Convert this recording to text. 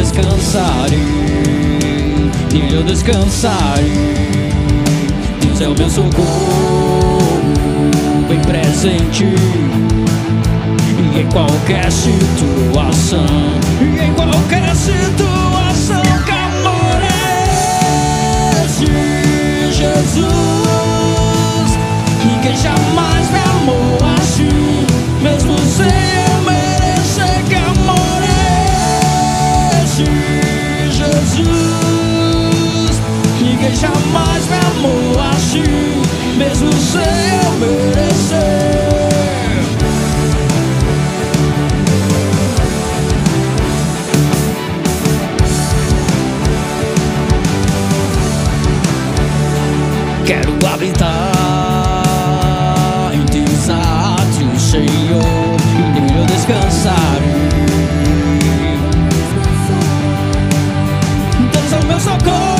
nele eu descansarei. Deus é o meu socorro, bem presente, e em qualquer situação, que amor é esse, Jesus? Ninguém jamais me amou assim, mesmo sem eu merecer. Que amor é esse, Jesus? Ninguém jamais me amou assim, mesmo sem eu merecer. Quero habitar em teus átrios, Senhor, e nele eu descansarei. Deus é o meu socorro,